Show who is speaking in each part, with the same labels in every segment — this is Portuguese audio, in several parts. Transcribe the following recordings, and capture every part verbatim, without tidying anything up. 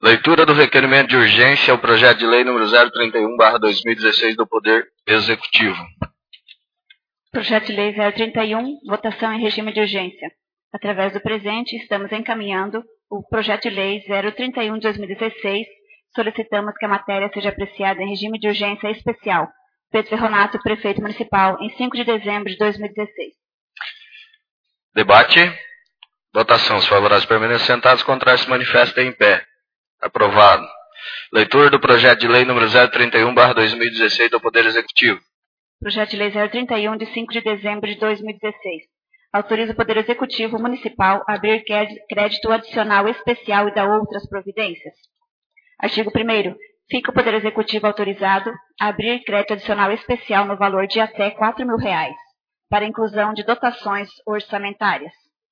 Speaker 1: Leitura do requerimento de urgência ao projeto de lei número zero trinta e um barra dois mil e dezesseis do Poder Executivo.
Speaker 2: Projeto de lei zero trinta e um, votação em regime de urgência. Através do presente, estamos encaminhando o projeto de lei zero trinta e um de dois mil e dezesseis. Solicitamos que a matéria seja apreciada em regime de urgência especial. Pedro Ferronato, prefeito municipal, em cinco de dezembro de dois mil e dezesseis.
Speaker 1: Debate. Votação. Os favoráveis permanecem sentados, contrários se manifestem em pé. Aprovado. Leitura do projeto de lei número zero trinta e um barra dois mil e dezesseis do Poder Executivo.
Speaker 2: Projeto de lei zero trinta e um de cinco de dezembro de dois mil e dezesseis. Autoriza o Poder Executivo Municipal a abrir crédito adicional especial e dar outras providências. Artigo primeiro. Fica o Poder Executivo autorizado a abrir crédito adicional especial no valor de até quatro mil reais, para inclusão de dotações orçamentárias.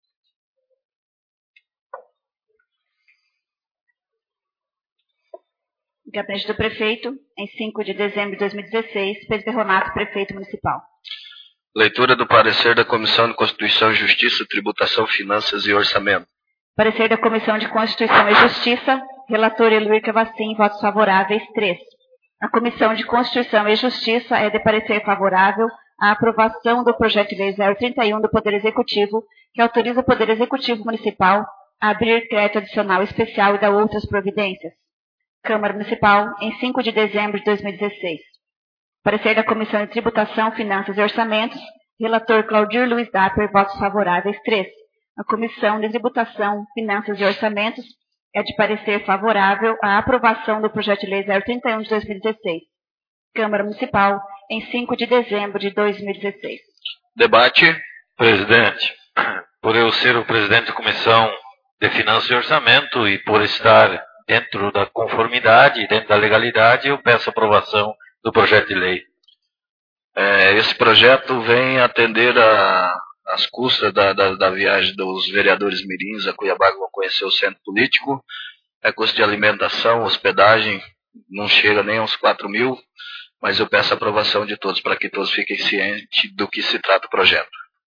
Speaker 2: Gabinete do Prefeito, em cinco de dezembro de dois mil e dezesseis, Pedro Ferronato, prefeito municipal.
Speaker 1: Leitura do parecer da Comissão de Constituição, Justiça, Tributação, Finanças e Orçamento.
Speaker 2: Parecer da Comissão de Constituição e Justiça, relator Eluir Cavacim, votos favoráveis, três. A Comissão de Constituição e Justiça é de parecer favorável à aprovação do projeto de lei zero trinta e um do Poder Executivo, que autoriza o Poder Executivo Municipal a abrir crédito adicional especial e dar outras providências. Câmara Municipal, em cinco de dezembro de dois mil e dezesseis. Parecer da Comissão de Tributação, Finanças e Orçamentos, relator Claudir Luiz Dapper, votos favoráveis, três. A Comissão de Tributação, Finanças e Orçamentos é de parecer favorável à aprovação do projeto de lei zero trinta e um de dois mil e dezesseis. Câmara Municipal, em cinco de dezembro de dois mil e dezesseis.
Speaker 1: Debate.
Speaker 3: Presidente, por eu ser o presidente da Comissão de Finanças e Orçamento e por estar dentro da conformidade, dentro da legalidade, eu peço a aprovação do projeto de lei.
Speaker 1: É, esse projeto vem atender a, as custas da, da, da viagem dos vereadores mirins a Cuiabá, que vão conhecer o centro político. É custo de alimentação, hospedagem, não chega nem aos quatro mil, mas eu peço a aprovação de todos, para que todos fiquem cientes do que se trata o projeto.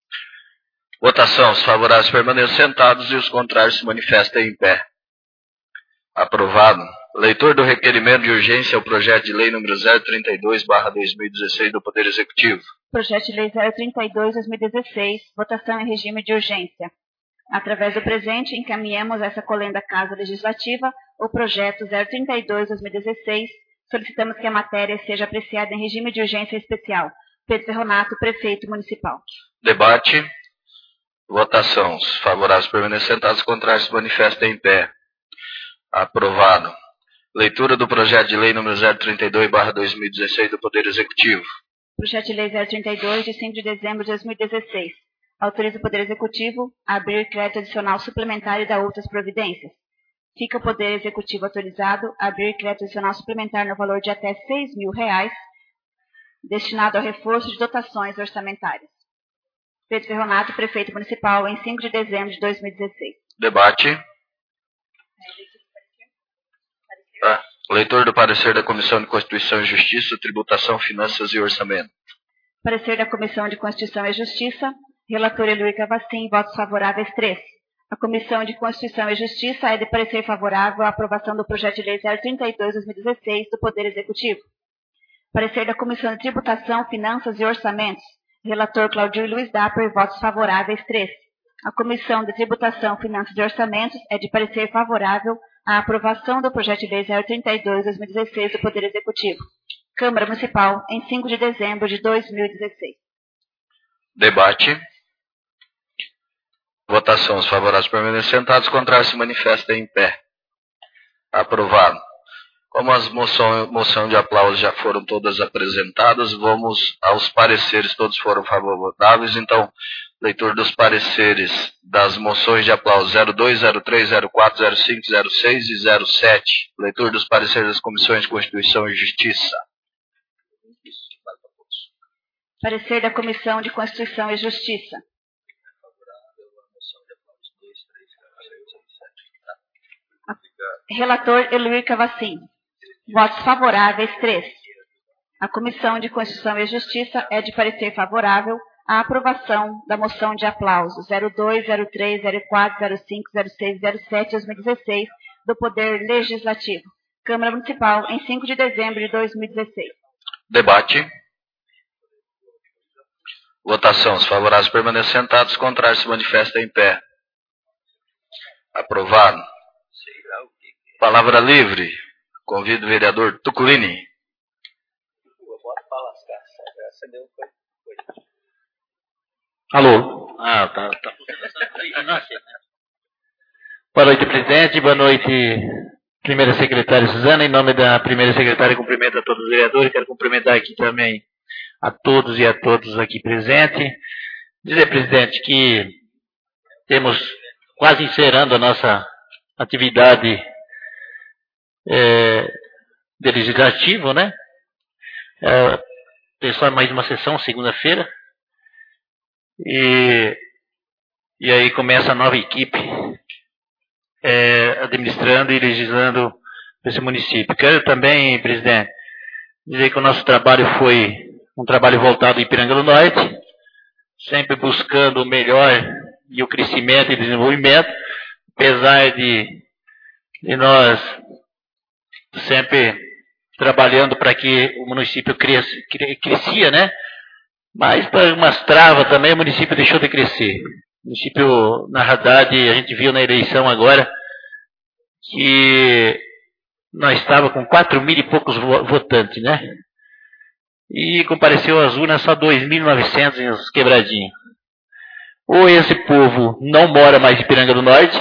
Speaker 1: Votação. Os favoráveis permanecem sentados e os contrários se manifestem em pé. Aprovado. Leitor do requerimento de urgência ao projeto de lei número zero trinta e dois barra dois mil e dezesseis do Poder Executivo.
Speaker 2: Projeto de lei zero trinta e dois barra dois mil e dezesseis, votação em regime de urgência. Através do presente, encaminhamos essa colenda à Casa Legislativa o projeto zero trinta e dois barra dois mil e dezesseis. Solicitamos que a matéria seja apreciada em regime de urgência especial. Pedro Ferronato, prefeito municipal.
Speaker 1: Debate. Votação. Os favoráveis permanecem sentados, os contrários se manifestem em pé. Aprovado. Leitura do projeto de lei número zero trinta e dois barra dois mil e dezesseis do Poder Executivo.
Speaker 2: Projeto de lei zero trinta e dois, de cinco de dezembro de dois mil e dezesseis. Autoriza o Poder Executivo a abrir crédito adicional suplementar e dar outras providências. Fica o Poder Executivo autorizado a abrir crédito adicional suplementar no valor de até seis mil reais, destinado ao reforço de dotações orçamentárias. Pedro Ferronato, prefeito municipal, em cinco de dezembro de dois mil e dezesseis.
Speaker 1: Debate. Ah, leitor do parecer da Comissão de Constituição e Justiça, Tributação, Finanças e Orçamento.
Speaker 2: Parecer da Comissão de Constituição e Justiça, relator Eluir Cavacim, votos favoráveis, três. A Comissão de Constituição e Justiça é de parecer favorável à aprovação do projeto de lei zero trinta e dois barra dois mil e dezesseis do Poder Executivo. Parecer da Comissão de Tributação, Finanças e Orçamentos, relator Claudir Luiz Dapper, votos favoráveis, três. A Comissão de Tributação, Finanças e Orçamentos é de parecer favorável à aprovação do projeto de lei zero trinta e dois barra dois mil e dezesseis do Poder Executivo. Câmara Municipal, em cinco de dezembro de dois mil e dezesseis.
Speaker 1: Debate. Votação. Os favoráveis permanecem sentados, os contrários se manifestem em pé. Aprovado. Como as moções moção de aplauso já foram todas apresentadas, vamos aos pareceres, todos foram favoráveis, então, leitor dos pareceres das moções de aplauso zero dois, zero três, zero quatro, zero cinco, zero seis e zero sete. Leitor dos pareceres das Comissões de Constituição e Justiça.
Speaker 2: Parecer da Comissão de Constituição e Justiça. Relator Eluir Cavacim. Votos favoráveis, três. A Comissão de Constituição e Justiça é de parecer favorável à aprovação da moção de aplauso zero dois, zero três, zero quatro, zero cinco, zero seis e zero sete de dois mil e dezesseis, do Poder Legislativo. Câmara Municipal, em cinco de dezembro de dois mil e dezesseis.
Speaker 1: Debate. Votação. Os favoráveis permanecem sentados, os contrários se manifestam em pé. Aprovado. Palavra livre. Convido o vereador Tuculini.
Speaker 4: Alô? Ah, tá, tá. Boa noite, presidente. Boa noite, primeira secretária Suzana. Em nome da primeira secretária, cumprimento a todos os vereadores. Quero cumprimentar aqui também a todos e a todos aqui presentes. Dizer, presidente, que temos quase encerrando a nossa atividade é, de legislativo, né? É, tem só mais uma sessão, segunda-feira. E, e aí começa a nova equipe é, administrando e legislando esse município. Quero também, presidente, dizer que o nosso trabalho foi um trabalho voltado em Ipiranga do Norte, sempre buscando o melhor e o crescimento e desenvolvimento, apesar de, de nós sempre trabalhando para que o município cresça, crescia, né? Mas para umas travas também o município deixou de crescer. O município, na verdade, a gente viu na eleição agora que nós estávamos com quatro mil e poucos votantes, né? E compareceu às urnas só dois mil e novecentos em os quebradinhos. Ou esse povo não mora mais em Ipiranga do Norte,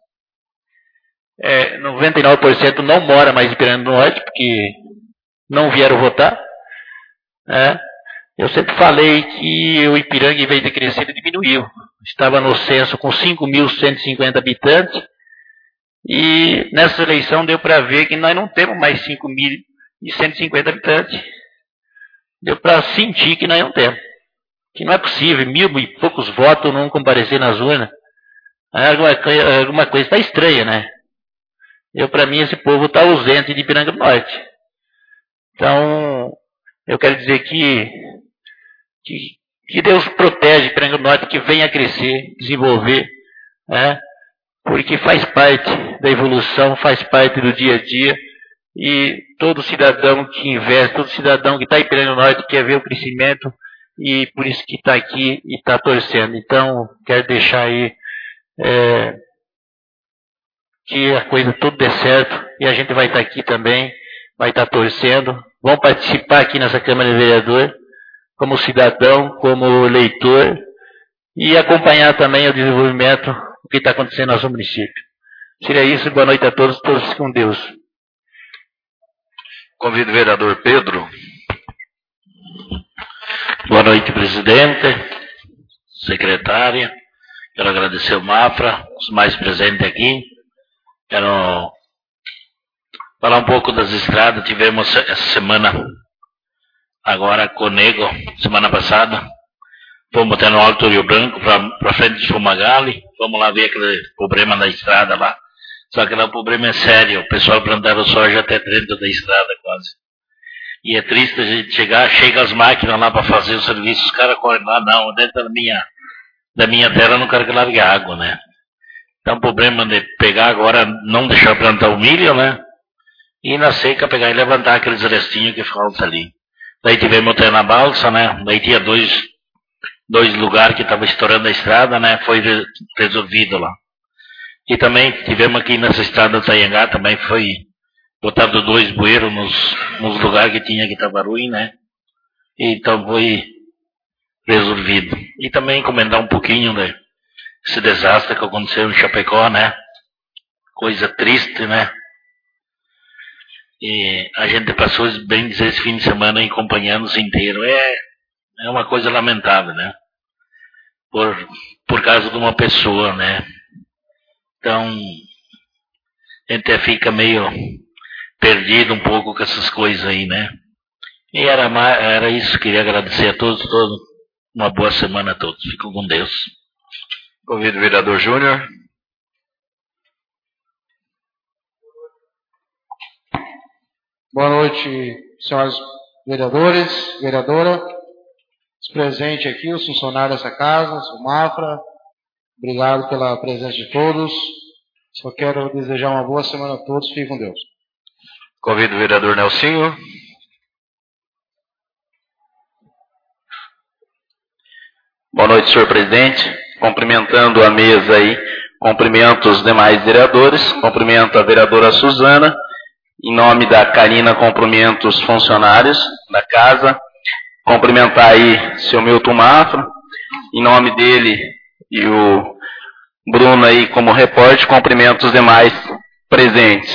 Speaker 4: é, noventa e nove por cento não mora mais em Ipiranga do Norte, porque não vieram votar, né? Eu sempre falei que o Ipiranga, em vez de crescer, ele diminuiu. Estava no censo com cinco mil cento e cinquenta habitantes, e nessa eleição deu para ver que nós não temos mais cinco mil cento e cinquenta habitantes. Deu para sentir que nós não temos. Que não é possível, mil e poucos votos não comparecer nas urnas. Alguma, alguma coisa está estranha, né? Eu, para mim, esse povo está ausente de Ipiranga do Norte. Então, eu quero dizer que Que, que Deus protege Ipiranga do Norte, que venha crescer, desenvolver, né? Porque faz parte da evolução, faz parte do dia a dia, e todo cidadão que investe, todo cidadão que está em Ipiranga do Norte quer ver o crescimento, e por isso que está aqui e está torcendo. Então, quero deixar aí é, que a coisa tudo dê certo, e a gente vai estar aqui também, vai estar torcendo, vão participar aqui nessa Câmara de Vereadores, como cidadão, como leitor, e acompanhar também o desenvolvimento do que está acontecendo no nosso município. Seria isso, boa noite a todos, todos com Deus.
Speaker 1: Convido o vereador Pedro.
Speaker 5: Boa noite, presidente, secretária. Quero agradecer o Mafra, os mais presentes aqui. Quero falar um pouco das estradas. Tivemos essa semana agora Conego, semana passada, fomos até no Alto Rio Branco, para frente de Fumagalli, vamos lá ver aquele problema da estrada lá. Só que lá o problema é sério, o pessoal plantava soja até dentro da estrada quase. E é triste a gente chegar, chega as máquinas lá para fazer o serviço, os caras correm lá, não, dentro da minha, da minha terra eu não quero que largue água, né? Então o problema de pegar agora, não deixar plantar o milho, né? E na seca pegar e levantar aqueles restinhos que faltam ali. Daí tivemos até na balsa, né? Daí tinha dois, dois lugares que estavam estourando a estrada, né? Foi resolvido lá. E também tivemos aqui nessa estrada do Taiangá, também foi botado dois bueiros nos, nos lugares que tinha que estava ruim, né? E então foi resolvido. E também comentar um pouquinho, né? Esse desastre que aconteceu em Chapecó, né? Coisa triste, né? E a gente passou, bem dizer, esse fim de semana acompanhando-se inteiro. É, é uma coisa lamentável, né? Por, por causa de uma pessoa, né? Então, a gente até fica meio perdido um pouco com essas coisas aí, né? E era, era isso, queria agradecer a todos, todos, uma boa semana a todos. Fico com Deus.
Speaker 1: Convido o vereador Júnior.
Speaker 6: Boa noite, senhores vereadores, vereadora, os presentes aqui, os funcionários dessa casa, o Mafra, obrigado pela presença de todos. Só quero desejar uma boa semana a todos. Fiquem com Deus.
Speaker 1: Convido o vereador Nelsinho.
Speaker 7: Boa noite, senhor presidente. Cumprimentando a mesa aí, cumprimento os demais vereadores, cumprimento a vereadora Suzana. Em nome da Karina, cumprimento os funcionários da casa. Cumprimentar aí seu Milton Mafra. Em nome dele e o Bruno aí como repórter, cumprimento os demais presentes.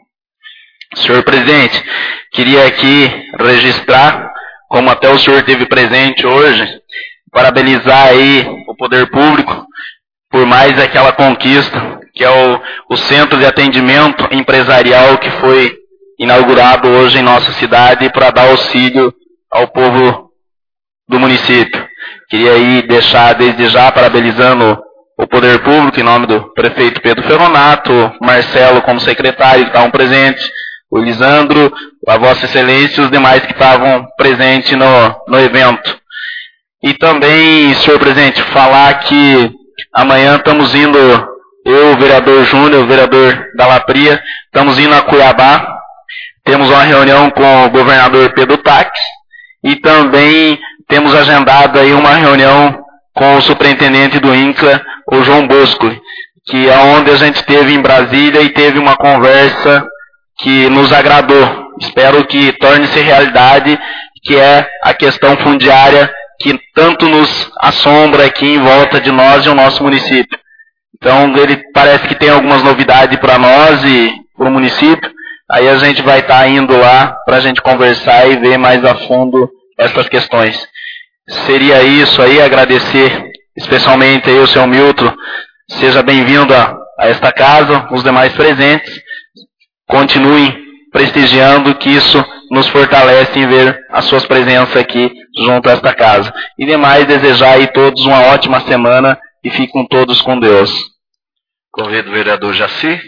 Speaker 7: Senhor presidente, queria aqui registrar, como até o senhor teve presente hoje, parabenizar aí o poder público por mais aquela conquista, que é o, o Centro de Atendimento Empresarial que foi inaugurado hoje em nossa cidade para dar auxílio ao povo do município. Queria aí deixar desde já parabenizando o poder público em nome do prefeito Pedro Ferronato, Marcelo como secretário que estavam presentes, o Lisandro, a Vossa Excelência e os demais que estavam presentes no, no evento. E também, senhor presidente, falar que amanhã estamos indo, eu, o vereador Júnior, o vereador da Lapria, estamos indo a Cuiabá, temos uma reunião com o governador Pedro Taques e também temos agendado aí uma reunião com o superintendente do INCRA, o João Bosco, que é onde a gente esteve em Brasília e teve uma conversa que nos agradou. Espero que torne-se realidade, que é a questão fundiária que tanto nos assombra aqui em volta de nós e o nosso município. Então, ele parece que tem algumas novidades para nós e para o município. Aí a gente vai estar tá indo lá para a gente conversar e ver mais a fundo essas questões. Seria isso aí, agradecer especialmente aí o seu Milton. Seja bem-vindo a, a esta casa, os demais presentes. Continuem prestigiando, que isso nos fortalece em ver as suas presenças aqui junto a esta casa. E demais, desejar aí todos uma ótima semana e fiquem todos com Deus.
Speaker 1: Convido o vereador Jaci.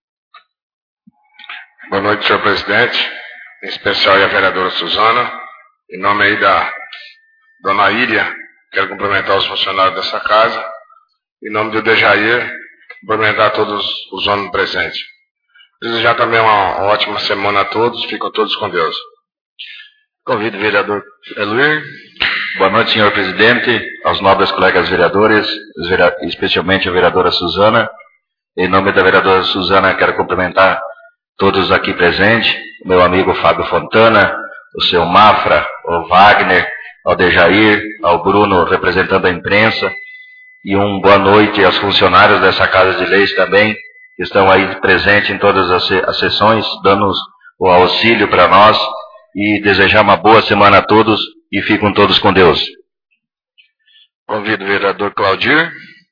Speaker 8: Boa noite, senhor presidente, em especial a vereadora Suzana. Em nome aí da dona Ilha, quero cumprimentar os funcionários dessa casa. Em nome do Dejair, cumprimentar todos os homens presentes. Desejar também uma ótima semana a todos, ficam todos com Deus.
Speaker 1: Convido o vereador Eluir.
Speaker 3: Boa noite, senhor presidente, aos nobres colegas vereadores, especialmente a vereadora Suzana. Em nome da vereadora Suzana, quero cumprimentar todos aqui presentes, meu amigo Fábio Fontana, o seu Mafra, o Wagner, ao Dejair, ao Bruno, representando a imprensa, e uma boa noite aos funcionários dessa Casa de Leis também, que estão aí presentes em todas as sessões, dando o auxílio para nós, e desejar uma boa semana a todos, e fiquem todos com Deus.
Speaker 1: Convido o vereador Claudir.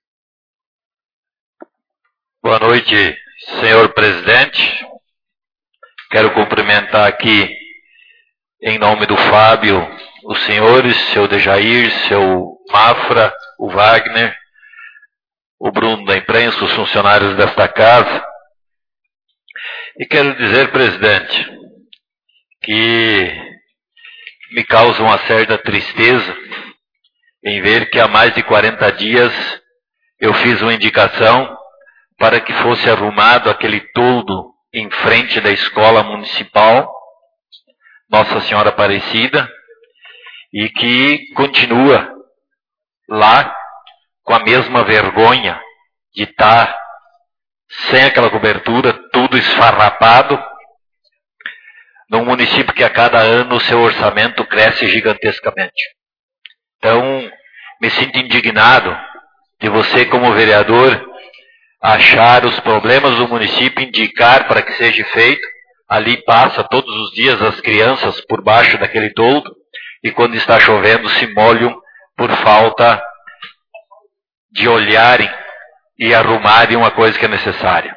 Speaker 3: Boa noite, senhor presidente. Quero cumprimentar aqui, em nome do Fábio, os senhores, seu Dejair, seu Mafra, o Wagner, o Bruno da imprensa, os funcionários desta casa. E quero dizer, presidente, que me causa uma certa tristeza em ver que há mais de quarenta dias eu fiz uma indicação para que fosse arrumado aquele toldo em frente da escola municipal Nossa Senhora Aparecida, e que continua lá com a mesma vergonha de estar sem aquela cobertura, tudo esfarrapado, num município que a cada ano o seu orçamento cresce gigantescamente. Então, me sinto indignado de você, como vereador, achar os problemas do município, indicar para que seja feito. Ali passa todos os dias as crianças por baixo daquele toldo, e quando está chovendo se molham por falta de olharem e arrumarem uma coisa que é necessária.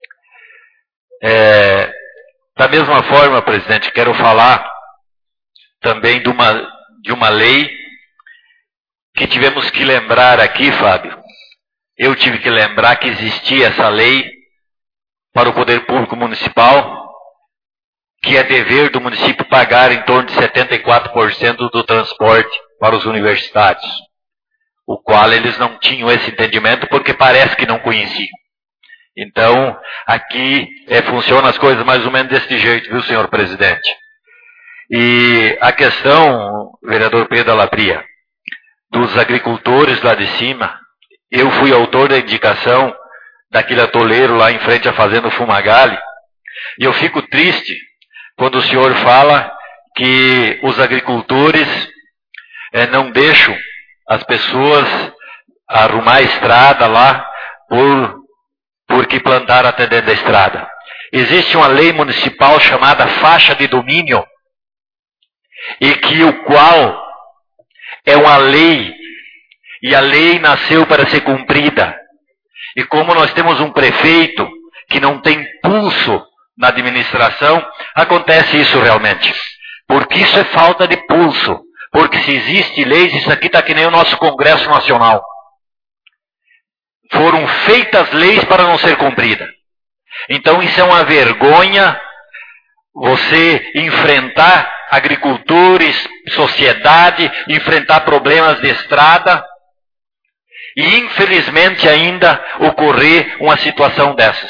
Speaker 3: É, da mesma forma, presidente, quero falar também de uma, de uma lei que tivemos que lembrar aqui, Fábio. Eu tive que lembrar que existia essa lei para o poder público municipal, que é dever do município pagar em torno de setenta e quatro por cento do transporte para os universitários, o qual eles não tinham esse entendimento porque parece que não conheciam. Então, aqui é, funciona as coisas mais ou menos deste jeito, viu, senhor presidente? E a questão, vereador Pedro Alapria, dos agricultores lá de cima, eu fui autor da indicação daquele atoleiro lá em frente à fazenda Fumagalli, e eu fico triste quando o senhor fala que os agricultores é, não deixam as pessoas arrumar a estrada lá por, porque plantaram até dentro da estrada. Existe uma lei municipal chamada faixa de domínio, e que o qual é uma lei, e a lei nasceu para ser cumprida. E como nós temos um prefeito que não tem pulso na administração, acontece isso realmente. Porque isso é falta de pulso. Porque se existe leis, isso aqui está que nem o nosso Congresso Nacional. Foram feitas leis para não ser cumpridas. Então isso é uma vergonha, você enfrentar agricultores, sociedade, enfrentar problemas de estrada e infelizmente ainda ocorrer uma situação dessas.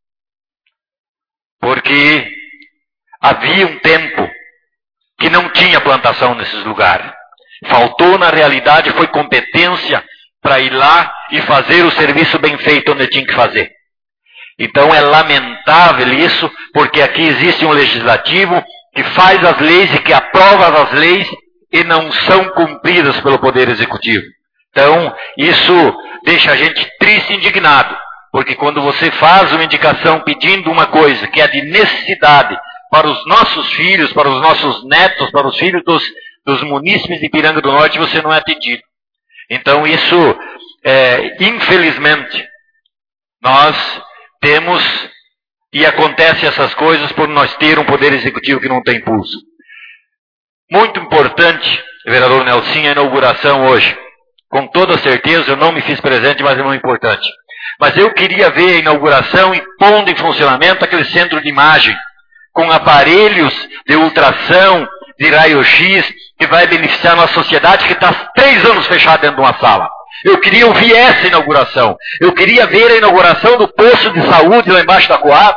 Speaker 3: Porque havia um tempo que não tinha plantação nesses lugares. Faltou na realidade, foi competência para ir lá e fazer o serviço bem feito onde tinha que fazer. Então é lamentável isso, porque aqui existe um legislativo que faz as leis e que aprova as leis e não são cumpridas pelo Poder Executivo. Então, isso deixa a gente triste e indignado, porque quando você faz uma indicação pedindo uma coisa que é de necessidade para os nossos filhos, para os nossos netos, para os filhos dos, dos munícipes de Ipiranga do Norte, você não é atendido. Então, isso, é, infelizmente, nós temos, e acontece essas coisas por nós ter um Poder Executivo que não tem pulso. Muito importante, vereador Nelson, a inauguração hoje. Com toda certeza, eu não me fiz presente, mas é muito importante. Mas eu queria ver a inauguração e pondo em funcionamento aquele centro de imagem, com aparelhos de ultrassom, de raio-x, que vai beneficiar a nossa sociedade que está há três anos fechada dentro de uma sala. Eu queria ouvir essa inauguração. Eu queria ver a inauguração do posto de saúde lá embaixo da Coab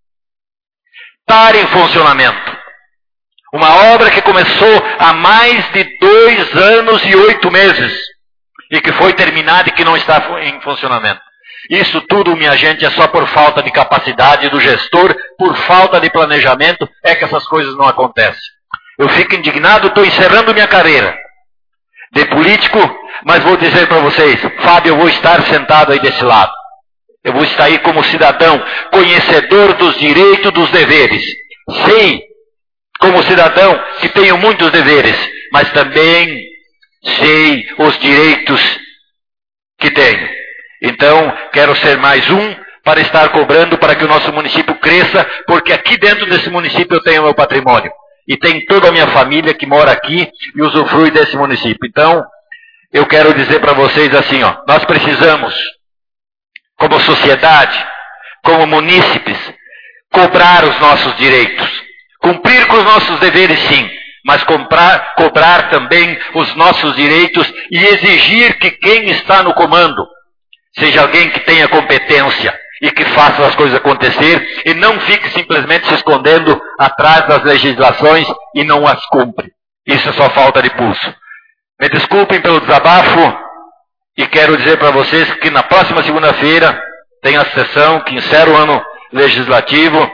Speaker 3: estar em funcionamento. Uma obra que começou há mais de dois anos e oito meses e que foi terminada e que não está em funcionamento. Isso tudo, minha gente, é só por falta de capacidade do gestor, por falta de planejamento, é que essas coisas não acontecem. Eu fico indignado, estou encerrando minha carreira de político, mas vou dizer para vocês, Fábio, eu vou estar sentado aí desse lado. Eu vou estar aí como cidadão, conhecedor dos direitos e dos deveres. Sei, como cidadão, que tenho muitos deveres, mas também sei os direitos que tenho. Então, quero ser mais um para estar cobrando para que o nosso município cresça, porque aqui dentro desse município eu tenho meu patrimônio. E tem toda a minha família que mora aqui e usufrui desse município. Então, eu quero dizer para vocês assim, ó, nós precisamos, como sociedade, como munícipes, cobrar os nossos direitos. Cumprir com os nossos deveres, sim, mas comprar, cobrar também os nossos direitos e exigir que quem está no comando seja alguém que tenha competência e que faça as coisas acontecer e não fique simplesmente se escondendo atrás das legislações e não as cumpre. Isso é só falta de pulso. Me desculpem pelo desabafo e quero dizer para vocês que na próxima segunda-feira tem a sessão que encerra o ano legislativo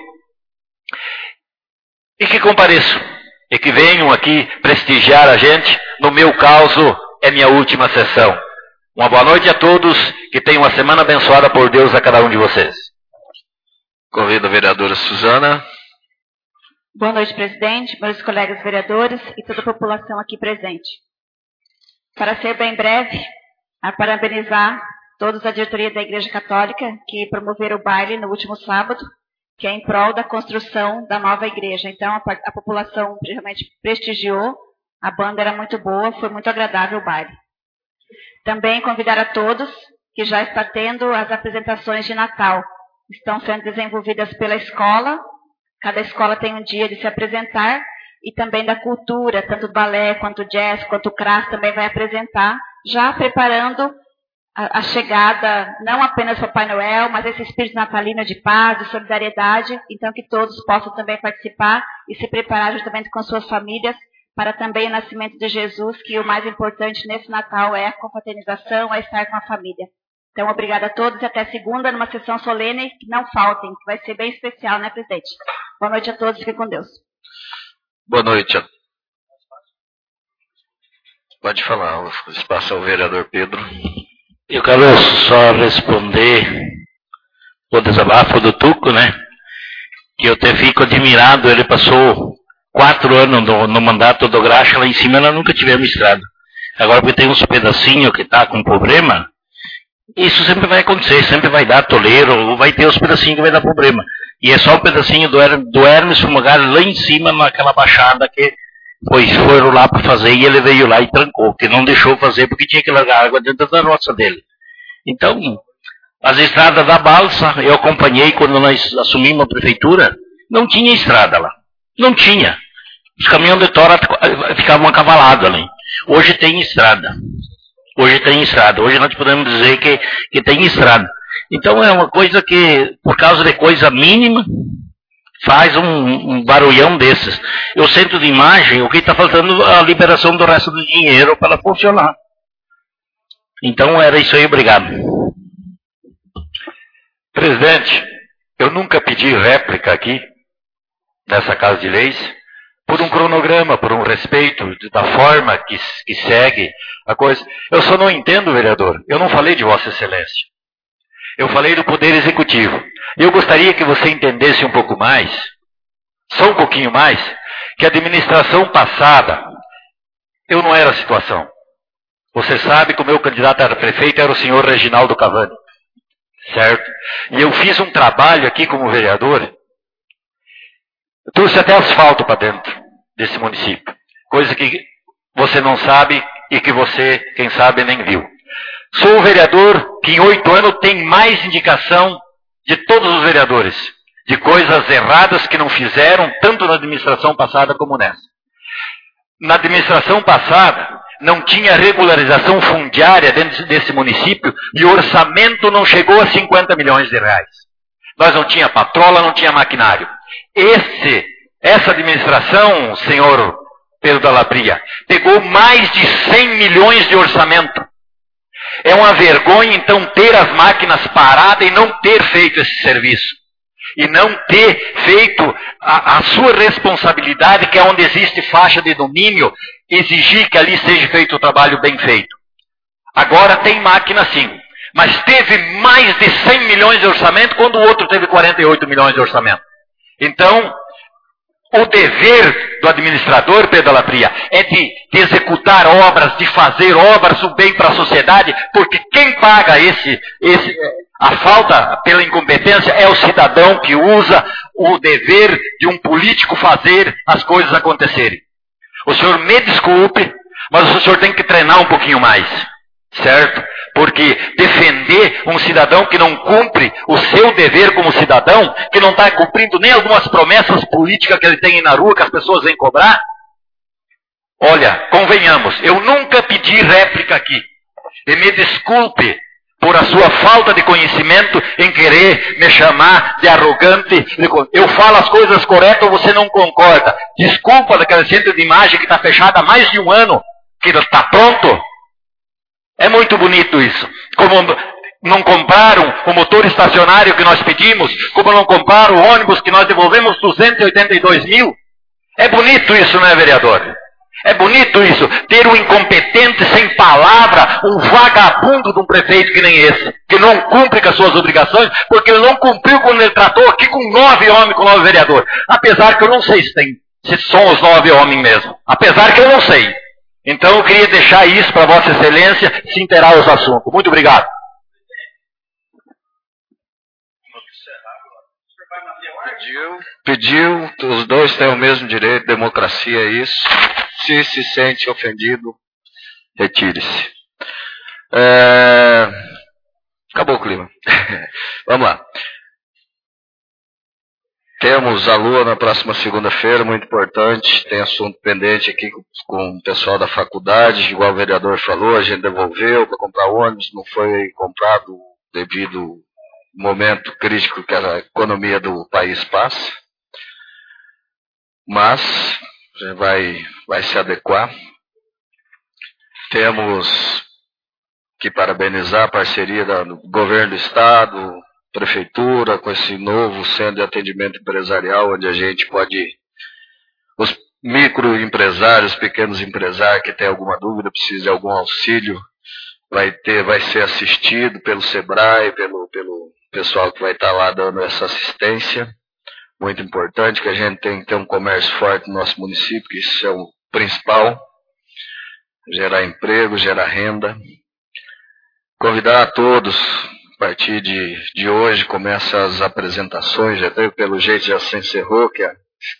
Speaker 3: e que compareçam e que venham aqui prestigiar a gente. No meu caso, é minha última sessão. Uma boa noite a todos, que tenham uma semana abençoada por Deus a cada um de vocês.
Speaker 1: Convido a vereadora Suzana.
Speaker 2: Boa noite, presidente, meus colegas vereadores e toda a população aqui presente. Para ser bem breve, a parabenizar todos a diretoria da Igreja Católica que promoveram o baile no último sábado, que é em prol da construção da nova igreja. Então, a, a população realmente prestigiou, a banda era muito boa, foi muito agradável o baile. Também convidar a todos que já está tendo as apresentações de Natal. Estão sendo desenvolvidas pela escola, cada escola tem um dia de se apresentar, e também da cultura, tanto balé, quanto jazz, quanto o C R A S também vai apresentar, já preparando a, a chegada, não apenas do Papai Noel, mas esse espírito natalino de paz, de solidariedade, então que todos possam também participar e se preparar juntamente com suas famílias para também o nascimento de Jesus, que o mais importante nesse Natal é a confraternização, é estar com a família. Então, obrigada a todos e até segunda, numa sessão solene, que não faltem, que vai ser bem especial, né, presidente? Boa noite a todos, fiquem com Deus.
Speaker 1: Boa noite. Pode falar, o espaço ao vereador Pedro.
Speaker 5: Eu quero só responder o desabafo do Tuco, né? Que eu até fico admirado, ele passou quatro anos no, no mandato do Graxa, lá em cima nós nunca tivemos estrada. Agora porque tem uns pedacinhos que tá com problema, isso sempre vai acontecer, sempre vai dar toleiro, ou vai ter os pedacinhos que vai dar problema. E é só o pedacinho do, Her do Hermes Fumagalli lá em cima, naquela baixada que foi, foram lá para fazer e ele veio lá e trancou, que não deixou fazer porque tinha que largar água dentro da roça dele. Então, as estradas da balsa, eu acompanhei quando nós assumimos a prefeitura, não tinha estrada lá. Não tinha. Os caminhões de tora ficavam acavalados ali. Hoje tem estrada. Hoje tem estrada. Hoje nós podemos dizer que, que tem estrada. Então é uma coisa que, por causa de coisa mínima, faz um, um barulhão desses. Eu centro de imagem, o que está faltando é a liberação do resto do dinheiro para ela funcionar. Então era isso aí, obrigado.
Speaker 3: Presidente, eu nunca pedi réplica aqui, nessa Casa de Leis, por um cronograma, por um respeito da forma que, que segue a coisa. Eu só não entendo, vereador, eu não falei de Vossa Excelência. Eu falei do Poder Executivo. Eu gostaria que você entendesse um pouco mais, só um pouquinho mais, que a administração passada, eu não era a situação. Você sabe que o meu candidato a prefeito era o senhor Reginaldo Cavani, certo? E eu fiz um trabalho aqui como vereador, eu trouxe até asfalto para dentro desse município, coisa que você não sabe e que você, quem sabe, nem viu. Sou o vereador que em oito anos tem mais indicação de todos os vereadores, de coisas erradas que não fizeram, tanto na administração passada como nessa. Na administração passada, não tinha regularização fundiária dentro desse município e o orçamento não chegou a cinquenta milhões de reais. Nós não tinha patrola, não tinha maquinário. Esse, essa administração, senhor Pedro da Lapria, pegou mais de cem milhões de orçamento. É uma vergonha, então, ter as máquinas paradas e não ter feito esse serviço. E não ter feito a, a sua responsabilidade, que é onde existe faixa de domínio, exigir que ali seja feito o trabalho bem feito. Agora tem máquina sim, mas teve mais de cem milhões de orçamento, quando o outro teve quarenta e oito milhões de orçamento. Então, o dever do administrador, Pedro Lapria, é de, de executar obras, de fazer obras, o bem para a sociedade, porque quem paga esse, esse, a falta pela incompetência é o cidadão que usa o dever de um político fazer as coisas acontecerem. O senhor me desculpe, mas o senhor tem que treinar um pouquinho mais, certo? Porque defender um cidadão que não cumpre o seu dever como cidadão, que não está cumprindo nem algumas promessas políticas que ele tem aí na rua, que as pessoas vêm cobrar, olha, convenhamos, eu nunca pedi réplica aqui. E me desculpe por a sua falta de conhecimento em querer me chamar de arrogante. Eu falo as coisas corretas, você não concorda. Desculpa daquele centro de imagem que está fechado há mais de um ano, que está pronto. É muito bonito isso. Como não compraram o motor estacionário que nós pedimos, como não compraram o ônibus que nós devolvemos duzentos e oitenta e dois mil. É bonito isso, não é, vereador? É bonito isso, ter um incompetente sem palavra, um vagabundo de um prefeito que nem esse, que não cumpre com as suas obrigações, porque ele não cumpriu quando ele tratou aqui com nove homens, com nove vereadores. Apesar que eu não sei se tem, se são os nove homens mesmo. Apesar que eu não sei. Então eu queria deixar isso para Vossa Excelência se inteirar os assuntos. Muito obrigado.
Speaker 1: Pediu, pediu, os dois têm o mesmo direito, democracia é isso. Se se sente ofendido, retire-se. É... Acabou o clima. Vamos lá. Temos a Lua na próxima segunda-feira, muito importante. Tem assunto pendente aqui com, com o pessoal da faculdade, igual o vereador falou, a gente devolveu para comprar ônibus, não foi comprado devido ao momento crítico que a economia do país passa. Mas a gente vai, vai se adequar. Temos que parabenizar a parceria do governo do estado, prefeitura, com esse novo centro de atendimento empresarial, onde a gente pode, os microempresários, pequenos empresários que têm alguma dúvida, precisam de algum auxílio, vai ter, vai ser assistido pelo Sebrae, pelo, pelo pessoal que vai estar lá dando essa assistência. Muito importante que a gente tem que ter um comércio forte no nosso município, que isso é o principal, gerar emprego, gerar renda. Convidar a todos, a partir de, de hoje começam as apresentações, já teve, pelo jeito já se encerrou, que é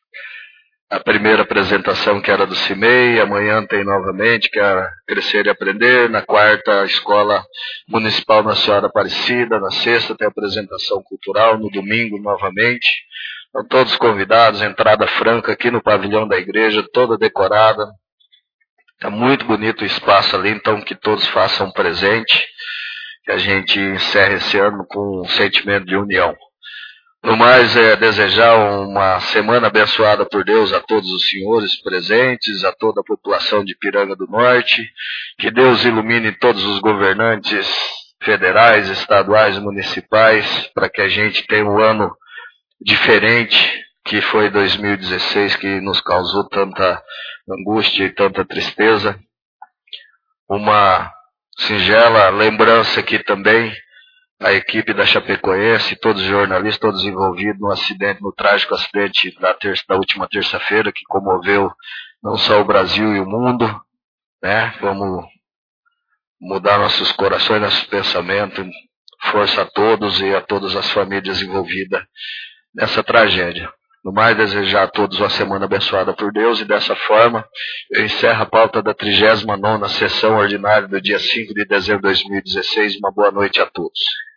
Speaker 1: a primeira apresentação que era do CIMEI, amanhã tem novamente, que é Crescer e Aprender, na quarta a Escola Municipal Nossa Senhora Aparecida, na sexta tem a apresentação cultural, no domingo novamente. Estão todos convidados, entrada franca aqui no pavilhão da igreja, toda decorada. Está muito bonito o espaço ali, então que todos façam presente, que a gente encerre esse ano com um sentimento de união. No mais, é desejar uma semana abençoada por Deus a todos os senhores presentes, a toda a população de Ipiranga do Norte, que Deus ilumine todos os governantes federais, estaduais e municipais, para que a gente tenha um ano diferente, que foi dois mil e dezesseis, que nos causou tanta angústia e tanta tristeza. Uma singela lembrança aqui também, a equipe da Chapecoense, todos os jornalistas, todos envolvidos no acidente, no trágico acidente da, terça, da última terça-feira, que comoveu não só o Brasil e o mundo, né? Vamos mudar nossos corações, nossos pensamentos, força a todos e a todas as famílias envolvidas nessa tragédia. No mais, desejar a todos uma semana abençoada por Deus, e dessa forma eu encerro a pauta da trigésima nona sessão ordinária do dia cinco de dezembro de dois mil e dezesseis. Uma boa noite a todos.